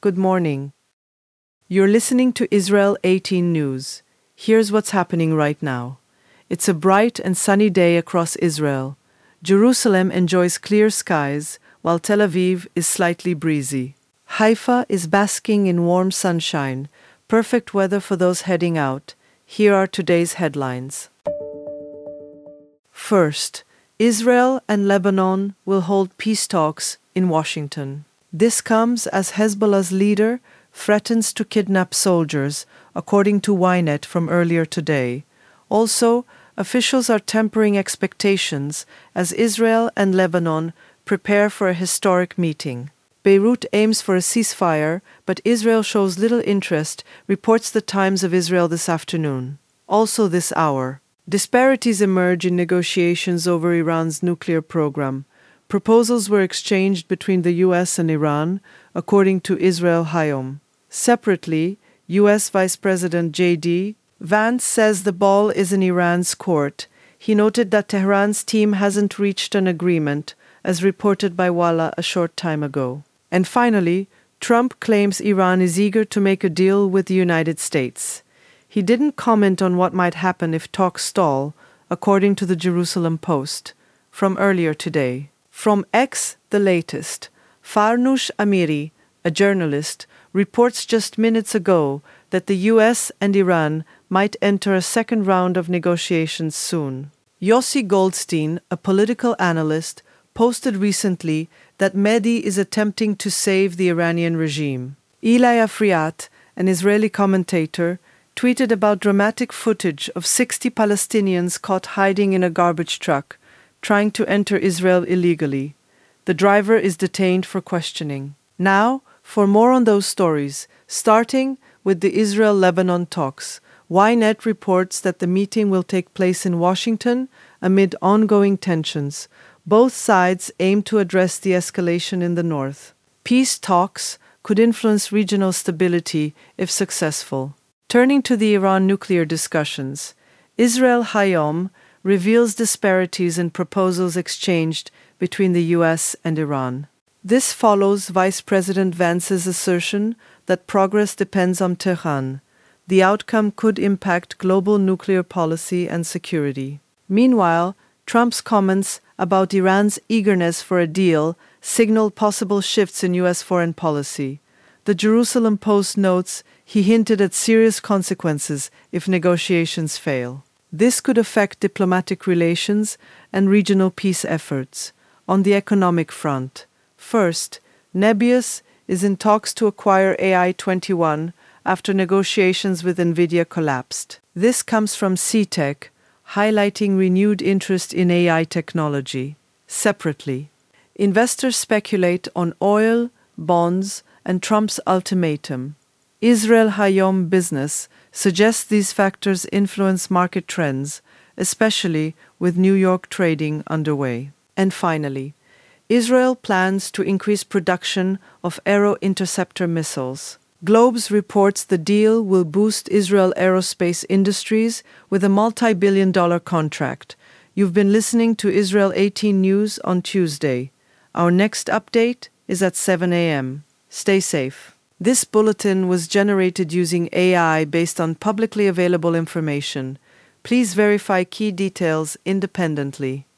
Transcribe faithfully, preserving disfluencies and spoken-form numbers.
Good morning. You're listening to Israel eighteen News. Here's what's happening right now. It's a bright and sunny day across Israel. Jerusalem enjoys clear skies, while Tel Aviv is slightly breezy. Haifa is basking in warm sunshine, perfect weather for those heading out. Here are today's headlines. First, Israel and Lebanon will hold peace talks in Washington. This comes as Hezbollah's leader threatens to kidnap soldiers, according to Ynet from earlier today. Also, officials are tempering expectations as Israel and Lebanon prepare for a historic meeting. Beirut aims for a ceasefire, but Israel shows little interest, reports the Times of Israel this afternoon. Also this hour, disparities emerge in negotiations over Iran's nuclear program. Proposals were exchanged between the U S and Iran, according to Israel Hayom. Separately, U S Vice President J D Vance says the ball is in Iran's court. He noted that Tehran's team hasn't reached an agreement, as reported by Walla a short time ago. And finally, Trump claims Iran is eager to make a deal with the United States. He didn't comment on what might happen if talks stall, according to the Jerusalem Post, from earlier today. From X, the latest, Farnoosh Amiri, a journalist, reports just minutes ago that the U S and Iran might enter a second round of negotiations soon. Yossi Goldstein, a political analyst, posted recently that Mehdi is attempting to save the Iranian regime. Eli Afriat, an Israeli commentator, tweeted about dramatic footage of sixty Palestinians caught hiding in a garbage truck, trying to enter Israel illegally. The driver is detained for questioning. Now, for more on those stories, starting with the Israel-Lebanon talks, Ynet reports that the meeting will take place in Washington amid ongoing tensions. Both sides aim to address the escalation in the north. Peace talks could influence regional stability if successful. Turning to the Iran nuclear discussions, Israel Hayom reveals disparities in proposals exchanged between the U S and Iran. This follows Vice President Vance's assertion that progress depends on Tehran. The outcome could impact global nuclear policy and security. Meanwhile, Trump's comments about Iran's eagerness for a deal signal possible shifts in U S foreign policy. The Jerusalem Post notes he hinted at serious consequences if negotiations fail. This could affect diplomatic relations and regional peace efforts. On the economic front, first, Nebius is in talks to acquire A I twenty-one after negotiations with NVIDIA collapsed. This comes from C Tech, highlighting renewed interest in A I technology. Separately, investors speculate on oil, bonds, and Trump's ultimatum. Israel Hayom Business suggests these factors influence market trends, especially with New York trading underway. And finally, Israel plans to increase production of Aero interceptor missiles. Globes reports the deal will boost Israel aerospace industries with a multi-billion dollar contract. You've been listening to Israel eighteen News on Tuesday. Our next update is at seven a.m. Stay safe. This bulletin was generated using A I based on publicly available information. Please verify key details independently.